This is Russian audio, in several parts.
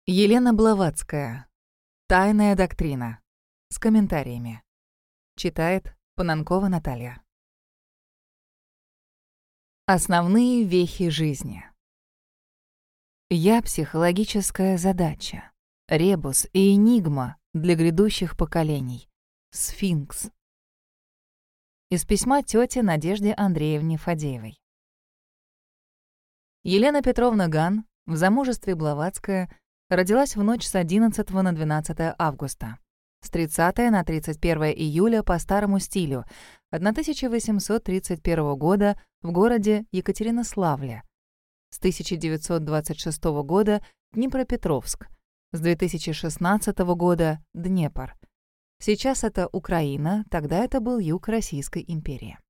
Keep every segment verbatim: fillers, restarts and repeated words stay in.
Елена Блаватская. «Тайная доктрина». С комментариями. Читает Пананкова Наталья. Основные вехи жизни. Я — психологическая задача, ребус и энигма для грядущих поколений. Сфинкс. Из письма тёте Надежде Андреевне Фадеевой. Елена Петровна Ган, в замужестве Блаватская, родилась в ночь с одиннадцатого на двенадцатое августа, с тридцатого на тридцать первое июля по старому стилю, тысяча восемьсот тридцать первого года в городе Екатеринославле, с тысяча девятьсот двадцать шестого года Днепропетровск, с две тысячи шестнадцатого года Днепр. Сейчас это Украина, тогда это был юг Российской империи.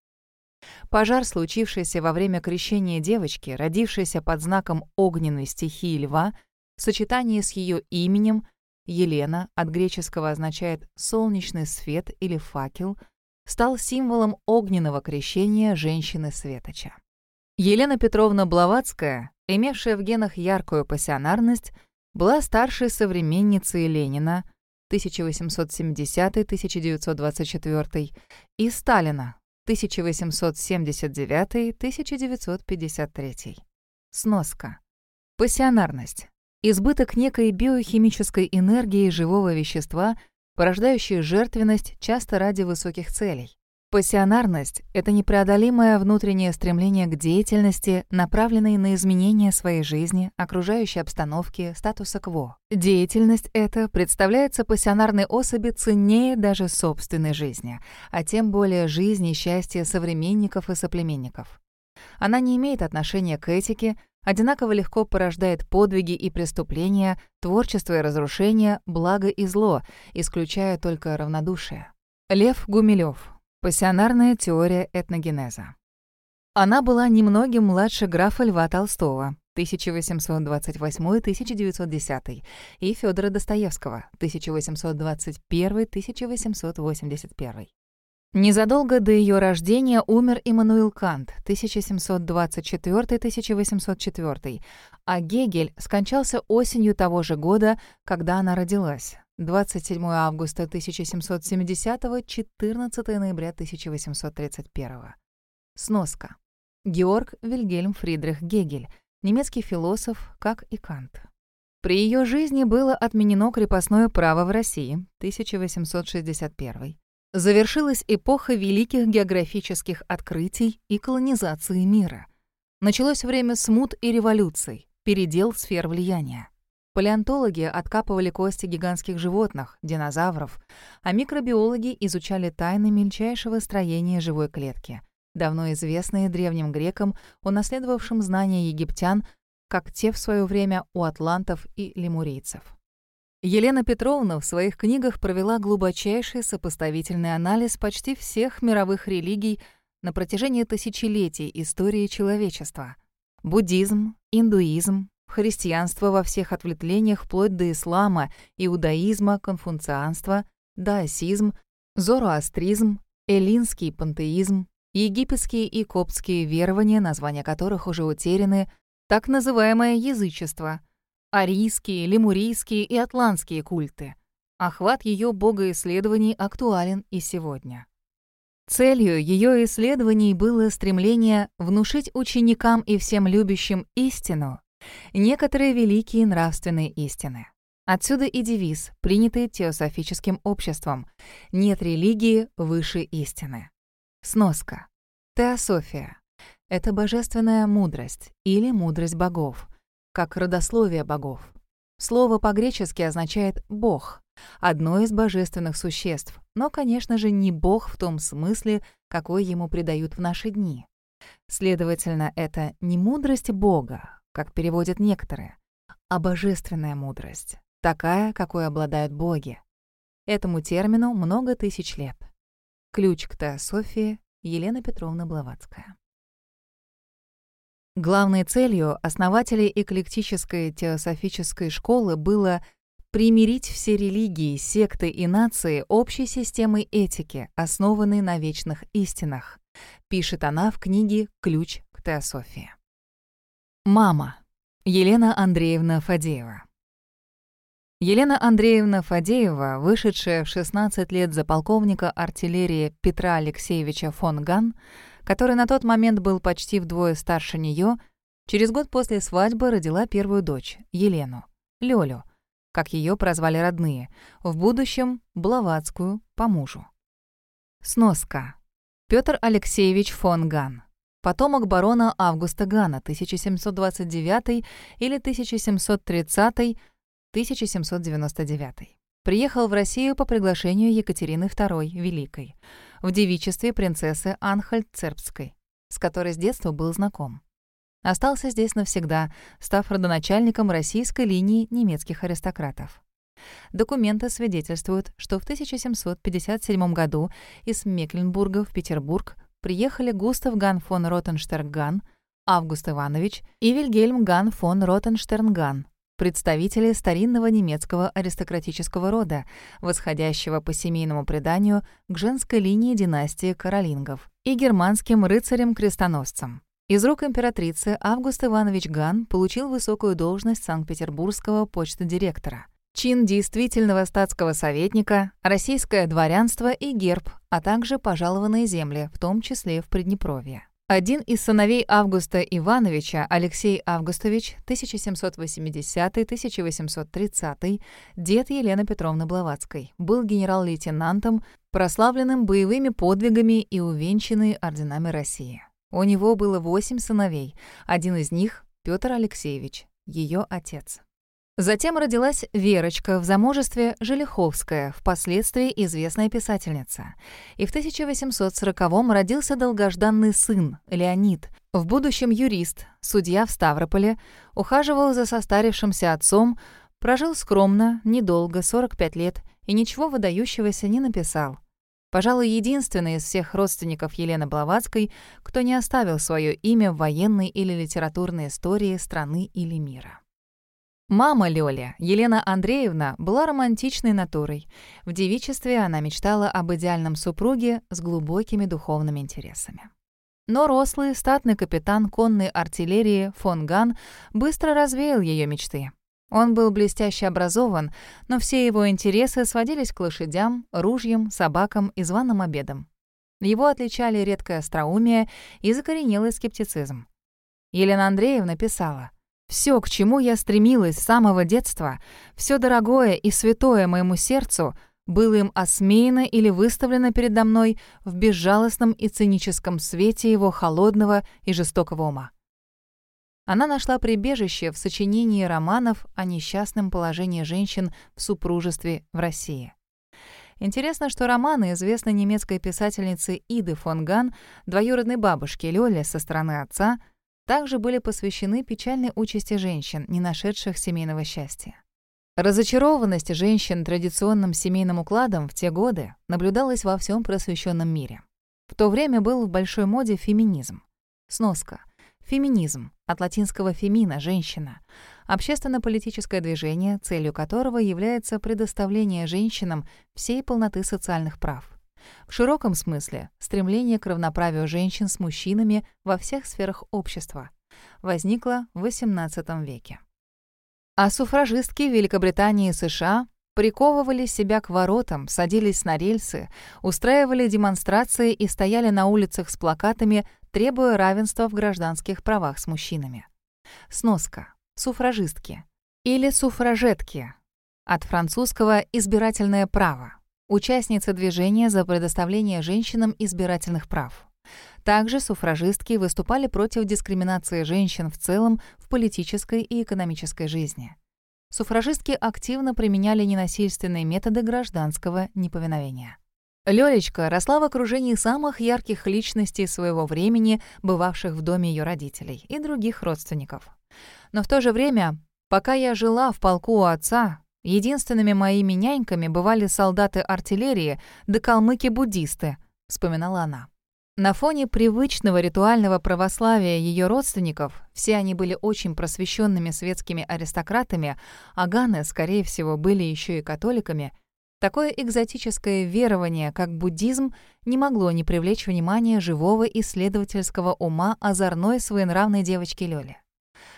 Пожар, случившийся во время крещения девочки, родившейся под знаком огненной стихии льва, в сочетании с ее именем, Елена, от греческого означает «солнечный свет» или «факел», стал символом огненного крещения женщины-светоча. Елена Петровна Блаватская, имевшая в генах яркую пассионарность, была старшей современницей Ленина тысяча восемьсот семидесятый — тысяча девятьсот двадцать четвёртый и Сталина тысяча восемьсот семьдесят девятый — тысяча девятьсот пятьдесят третий. Сноска. Пассионарность. Избыток некой биохимической энергии живого вещества, порождающей жертвенность часто ради высоких целей. Пассионарность — это непреодолимое внутреннее стремление к деятельности, направленной на изменение своей жизни, окружающей обстановки, статуса кво. Деятельность эта представляется пассионарной особи ценнее даже собственной жизни, а тем более жизни и счастья современников и соплеменников. Она не имеет отношения к этике, одинаково легко порождает подвиги и преступления, творчество и разрушение, благо и зло, исключая только равнодушие. Лев Гумилёв. Пассионарная теория этногенеза. Она была немногим младше графа Льва Толстого тысяча восемьсот двадцать восьмой — тысяча девятьсот десятый и Фёдора Достоевского тысяча восемьсот двадцать первый — тысяча восемьсот восемьдесят первый. Незадолго до ее рождения умер Иммануил Кант тысяча семьсот двадцать четвёртый — тысяча восемьсот четвёртый, а Гегель скончался осенью того же года, когда она родилась. двадцать седьмого августа тысяча семьсот семидесятого — четырнадцатого ноября тысяча восемьсот тридцать первого. Сноска. Георг Вильгельм Фридрих Гегель, немецкий философ, как и Кант. При ее жизни было отменено крепостное право в России тысяча восемьсот шестьдесят первый. Завершилась эпоха великих географических открытий и колонизации мира. Началось время смут и революций, передел сфер влияния. Палеонтологи откапывали кости гигантских животных, динозавров, а микробиологи изучали тайны мельчайшего строения живой клетки, давно известные древним грекам, унаследовавшим знания египтян, как те в свое время у атлантов и лемурийцев. Елена Петровна в своих книгах провела глубочайший сопоставительный анализ почти всех мировых религий на протяжении тысячелетий истории человечества. Буддизм, индуизм, христианство во всех ответвлениях вплоть до ислама, иудаизма, конфуцианства, даосизм, зороастризм, эллинский пантеизм, египетские и коптские верования, названия которых уже утеряны, так называемое язычество, арийские, лемурийские и атлантские культы. Охват ее богоисследований актуален и сегодня. Целью ее исследований было стремление внушить ученикам и всем любящим истину, некоторые великие нравственные истины. Отсюда и девиз, принятый теософическим обществом: «Нет религии выше истины». Сноска. Теософия — это божественная мудрость или мудрость богов, как родословие богов. Слово по-гречески означает «бог», одно из божественных существ, но, конечно же, не бог в том смысле, какой ему придают в наши дни. Следовательно, это не мудрость Бога, как переводят некоторые, а божественная мудрость, такая, какой обладают боги. Этому термину много тысяч лет. Ключ к теософии. Елена Петровна Блаватская. Главной целью основателей эклектической теософической школы было примирить все религии, секты и нации общей системой этики, основанной на вечных истинах, пишет она в книге «Ключ к теософии». Мама. Елена Андреевна Фадеева. Елена Андреевна Фадеева, вышедшая в шестнадцать лет за полковника артиллерии Петра Алексеевича фон Ган, который на тот момент был почти вдвое старше нее, через год после свадьбы родила первую дочь, Елену, Лёлю, как ее прозвали родные, в будущем Блаватскую по мужу. Сноска. Петр Алексеевич фон Ган. Потомок барона Августа Гана, тысяча семьсот двадцать девятый или тысяча семьсот тридцатый — тысяча семьсот девяносто девятый. Приехал в Россию по приглашению Екатерины второй Великой, в девичестве принцессы Анхальт-Цербской, с которой с детства был знаком. Остался здесь навсегда, став родоначальником российской линии немецких аристократов. Документы свидетельствуют, что в тысяча семьсот пятьдесят седьмом году из Мекленбурга в Петербург приехали Густав Ган фон Ротенштерн-Ган, Август Иванович и Вильгельм Ган фон Ротенштерн-Ган, представители старинного немецкого аристократического рода, восходящего по семейному преданию к женской линии династии Каролингов и германским рыцарям-крестоносцам. Из рук императрицы Август Иванович Ган получил высокую должность санкт-петербургского почтодиректора, чин действительного статского советника, российское дворянство и герб, а также пожалованные земли, в том числе в Приднепровье. Один из сыновей Августа Ивановича, Алексей Августович, тысяча семьсот восьмидесятый — тысяча восемьсот тридцатый, дед Елены Петровны Блаватской, был генерал-лейтенантом, прославленным боевыми подвигами и увенчанный орденами России. У него было восемь сыновей, один из них — Петр Алексеевич, ее отец. Затем родилась Верочка в замужестве Желиховская, впоследствии известная писательница. И в тысяча восемьсот сороковом родился долгожданный сын, Леонид, в будущем юрист, судья в Ставрополе, ухаживал за состарившимся отцом, прожил скромно, недолго, сорок пять лет, и ничего выдающегося не написал. Пожалуй, единственный из всех родственников Елены Блаватской, кто не оставил свое имя в военной или литературной истории страны или мира. Мама Лёли, Елена Андреевна, была романтичной натурой. В девичестве она мечтала об идеальном супруге с глубокими духовными интересами. Но рослый, статный капитан конной артиллерии фон Ган быстро развеял ее мечты. Он был блестяще образован, но все его интересы сводились к лошадям, ружьям, собакам и званым обедам. Его отличали редкое остроумие и закоренелый скептицизм. Елена Андреевна писала: «Все, к чему я стремилась с самого детства, все дорогое и святое моему сердцу, было им осмеяно или выставлено передо мной в безжалостном и циническом свете его холодного и жестокого ума». Она нашла прибежище в сочинении романов о несчастном положении женщин в супружестве в России. Интересно, что романы известной немецкой писательницы Иды фон Ган, двоюродной бабушки Лёли со стороны отца, также были посвящены печальной участи женщин, не нашедших семейного счастья. Разочарованность женщин традиционным семейным укладом в те годы наблюдалась во всем просвещенном мире. В то время был в большой моде феминизм. Сноска. Феминизм, от латинского «femina» — «женщина», общественно-политическое движение, целью которого является предоставление женщинам всей полноты социальных прав. В широком смысле — стремление к равноправию женщин с мужчинами во всех сферах общества. Возникло в восемнадцатом веке. А суфражистки в Великобритании и США приковывали себя к воротам, садились на рельсы, устраивали демонстрации и стояли на улицах с плакатами, требуя равенства в гражданских правах с мужчинами. Сноска. Суфражистки. Или суфражетки. От французского «избирательное право». Участницы движения за предоставление женщинам избирательных прав. Также суфражистки выступали против дискриминации женщин в целом в политической и экономической жизни. Суфражистки активно применяли ненасильственные методы гражданского неповиновения. Лёлечка росла в окружении самых ярких личностей своего времени, бывавших в доме ее родителей и других родственников. Но в то же время, пока я жила в полку у отца, единственными моими няньками бывали солдаты артиллерии да калмыки-буддисты, вспоминала она. На фоне привычного ритуального православия ее родственников, все они были очень просвещенными светскими аристократами, а Ганы, скорее всего, были еще и католиками, такое экзотическое верование, как буддизм, не могло не привлечь внимание живого исследовательского ума озорной своенравной девочки Лёли.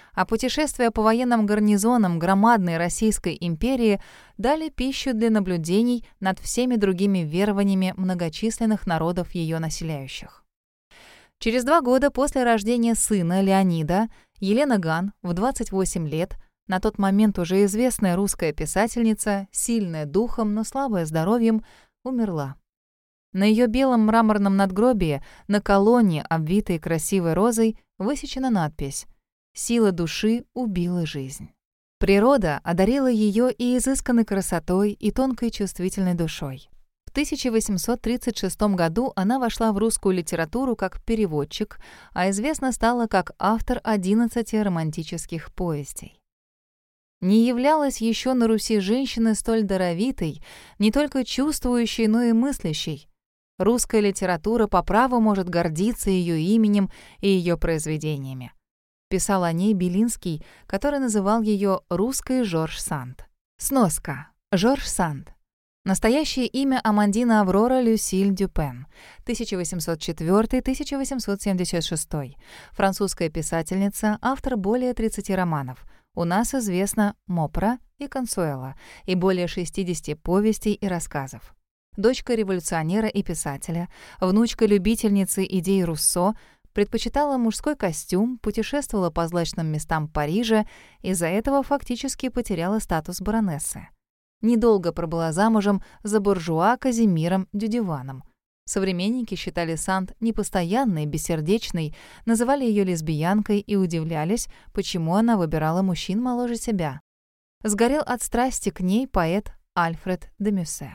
а путешествия по военным гарнизонам громадной Российской империи дали пищу для наблюдений над всеми другими верованиями многочисленных народов ее населяющих. Через два года после рождения сына Леонида Елена Ган в двадцать восемь лет, на тот момент уже известная русская писательница, сильная духом, но слабая здоровьем, умерла. На ее белом мраморном надгробии, на колонне, обвитой красивой розой, высечена надпись «Сила души убила жизнь». Природа одарила ее и изысканной красотой, и тонкой чувствительной душой. В тысяча восемьсот тридцать шестом году она вошла в русскую литературу как переводчик, а известна стала как автор одиннадцати романтических повестей. Не являлась еще на Руси женщины столь даровитой, не только чувствующей, но и мыслящей. Русская литература по праву может гордиться ее именем и ее произведениями. Писал о ней Белинский, который называл ее «русской Жорж Санд». Сноска. Жорж Санд. Настоящее имя Амандина Аврора Люсиль Дюпен, тысяча восемьсот четвёртый — тысяча восемьсот семьдесят шестой. Французская писательница, автор более тридцати романов. У нас известно «Мопра» и «Консуэла» и более шестидесяти повестей и рассказов. Дочка революционера и писателя, внучка любительницы идей Руссо, предпочитала мужской костюм, путешествовала по злачным местам Парижа, из-за этого фактически потеряла статус баронессы. Недолго пробыла замужем за буржуа Казимиром Дюдиваном. Современники считали Санд непостоянной, бессердечной, называли ее лесбиянкой и удивлялись, почему она выбирала мужчин моложе себя. Сгорел от страсти к ней поэт Альфред де Мюссе.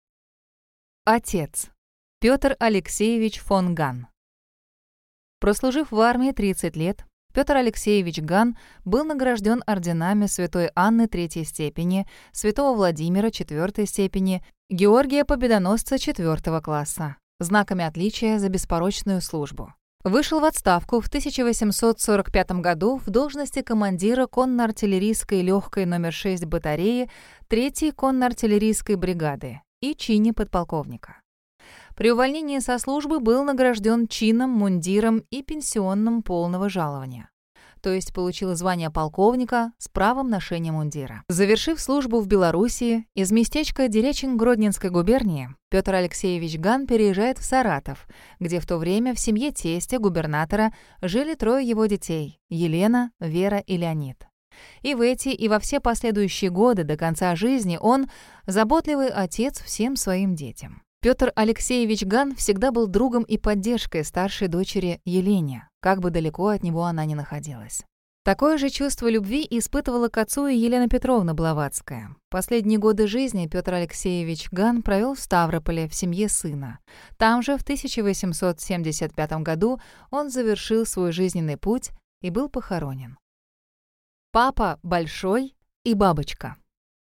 Отец. Петр Алексеевич фон Ган. Прослужив в армии тридцать лет, Петр Алексеевич Ган был награжден орденами Святой Анны третьей степени, Святого Владимира четвёртой степени, Георгия Победоносца четвёртого класса, знаками отличия за беспорочную службу. Вышел в отставку в тысяча восемьсот сорок пятом году в должности командира конно-артиллерийской легкой номер шесть батареи третьей конно-артиллерийской бригады и чине подполковника. При увольнении со службы был награжден чином, мундиром и пенсионным полного жалования. То есть получил звание полковника с правом ношения мундира. Завершив службу в Белоруссии, из местечка Деречин Гродненской губернии Петр Алексеевич Ган переезжает в Саратов, где в то время в семье тестя губернатора жили трое его детей – Елена, Вера и Леонид. И в эти, и во все последующие годы до конца жизни он – заботливый отец всем своим детям. Петр Алексеевич Ган всегда был другом и поддержкой старшей дочери Елене, как бы далеко от него она ни находилась. Такое же чувство любви испытывала к отцу и Елена Петровна Блаватская. Последние годы жизни Петр Алексеевич Ган провел в Ставрополе в семье сына. Там же в тысяча восемьсот семьдесят пятом году он завершил свой жизненный путь и был похоронен. Папа большой и бабочка.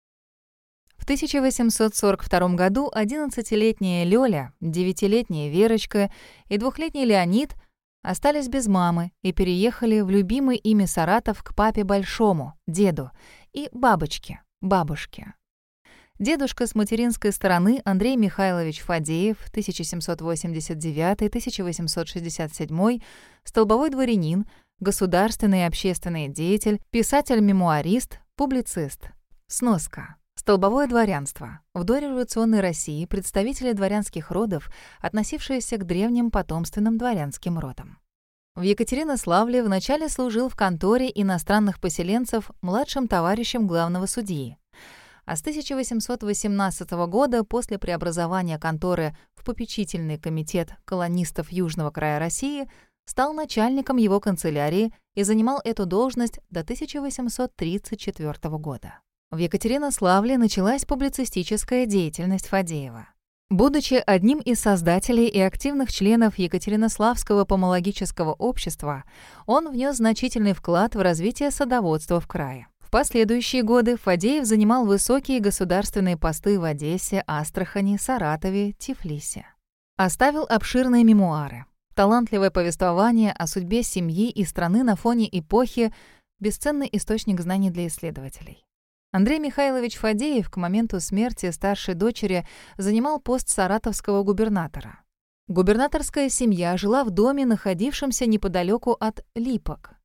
В тысяча восемьсот сорок втором году одиннадцатилетняя Лёля, девятилетняя Верочка и двухлетний Леонид остались без мамы и переехали в любимый ими Саратов к папе большому, деду, и бабочке, бабушке. Дедушка с материнской стороны Андрей Михайлович Фадеев, тысяча семьсот восемьдесят девятый — тысяча восемьсот шестьдесят седьмой, столбовой дворянин, государственный и общественный деятель, писатель-мемуарист, публицист. Сноска. Столбовое дворянство. В дореволюционной России представители дворянских родов, относившиеся к древним потомственным дворянским родам. В Екатеринославле вначале служил в конторе иностранных поселенцев младшим товарищем главного судьи. А с тысяча восемьсот восемнадцатого года, после преобразования конторы в попечительный комитет колонистов Южного края России, стал начальником его канцелярии и занимал эту должность до тысяча восемьсот тридцать четвёртого года. В Екатеринославле началась публицистическая деятельность Фадеева. Будучи одним из создателей и активных членов Екатеринославского помологического общества, он внес значительный вклад в развитие садоводства в крае. В последующие годы Фадеев занимал высокие государственные посты в Одессе, Астрахани, Саратове, Тифлисе. Оставил обширные мемуары. Талантливое повествование о судьбе семьи и страны на фоне эпохи – бесценный источник знаний для исследователей. Андрей Михайлович Фадеев к моменту смерти старшей дочери занимал пост саратовского губернатора. Губернаторская семья жила в доме, находившемся неподалеку от Липок.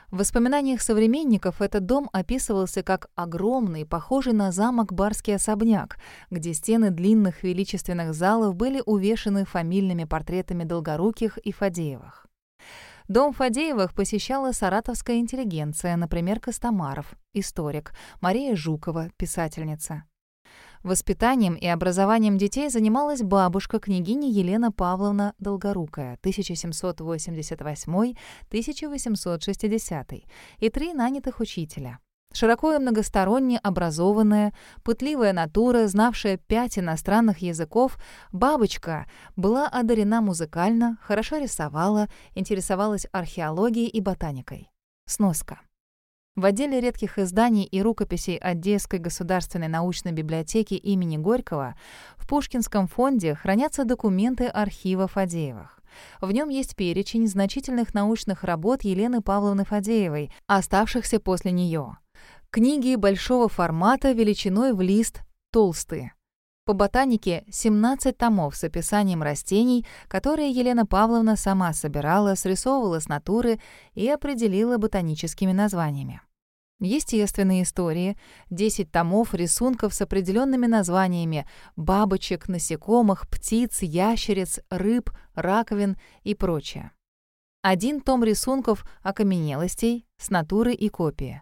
В воспоминаниях современников этот дом описывался как огромный, похожий на замок барский особняк, где стены длинных величественных залов были увешаны фамильными портретами Долгоруких и Фадеевых. Дом Фадеевых посещала саратовская интеллигенция, например, Костомаров, историк, Мария Жукова, писательница. Воспитанием и образованием детей занималась бабушка княгиня Елена Павловна Долгорукая тысяча семьсот восемьдесят восьмой — тысяча восемьсот шестидесятый и три нанятых учителя. Широко и многосторонне образованная, пытливая натура, знавшая пять иностранных языков, бабочка была одарена музыкально, хорошо рисовала, интересовалась археологией и ботаникой. Сноска. В отделе редких изданий и рукописей Одесской государственной научной библиотеки имени Горького в Пушкинском фонде хранятся документы архива Фадеевых. В нем есть перечень значительных научных работ Елены Павловны Фадеевой, оставшихся после нее. Книги большого формата величиной в лист толстые. По ботанике семнадцать томов с описанием растений, которые Елена Павловна сама собирала, срисовывала с натуры и определила ботаническими названиями. Естественные истории, десять томов рисунков с определенными названиями бабочек, насекомых, птиц, ящериц, рыб, раковин и прочее. Один том рисунков окаменелостей с натуры и копии.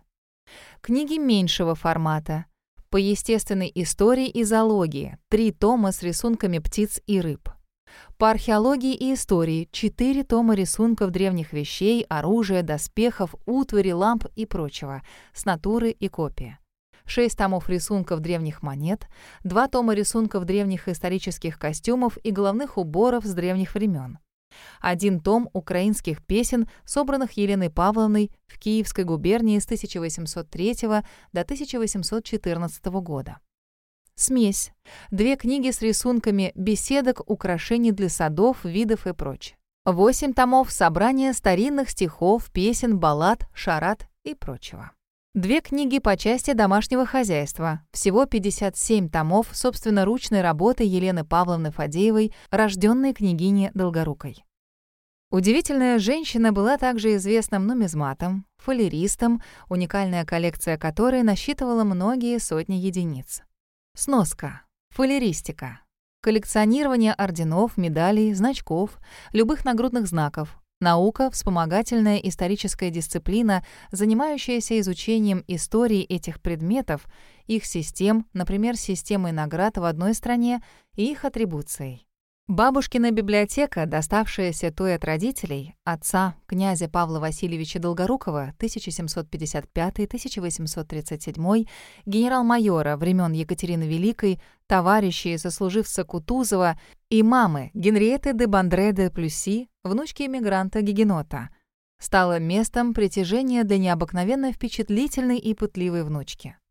Книги меньшего формата. По естественной истории и зоологии три тома с рисунками птиц и рыб. По археологии и истории четыре тома рисунков древних вещей, оружия, доспехов, утвари, ламп и прочего, с натуры и копии. шесть томов рисунков древних монет, два тома рисунков древних исторических костюмов и головных уборов с древних времен. Один том украинских песен, собранных Еленой Павловной в Киевской губернии с тысяча восемьсот третьего до тысяча восемьсот четырнадцатого года. Смесь. Две книги с рисунками беседок, украшений для садов, видов и прочее. Восемь томов собрания старинных стихов, песен, баллад, шарад и прочего. Две книги по части домашнего хозяйства. Всего пятьдесят семь томов собственноручной работы Елены Павловны Фадеевой, рожденной княгиней Долгорукой. Удивительная женщина была также известным нумизматом, фолеристом, уникальная коллекция которой насчитывала многие сотни единиц. Сноска. Фолеристика. Коллекционирование орденов, медалей, значков, любых нагрудных знаков. Наука — вспомогательная историческая дисциплина, занимающаяся изучением истории этих предметов, их систем, например, системой наград в одной стране и их атрибуцией. Бабушкина библиотека, доставшаяся той от родителей, отца, князя Павла Васильевича Долгорукова, тысяча семьсот пятьдесят пятый — тысяча восемьсот тридцать седьмой, генерал-майора времен Екатерины Великой, товарища и сослуживца Кутузова и мамы Генриетты де Бандре де Плюси, внучки эмигранта Гигенота, стала местом притяжения для необыкновенно впечатлительной и пытливой внучки.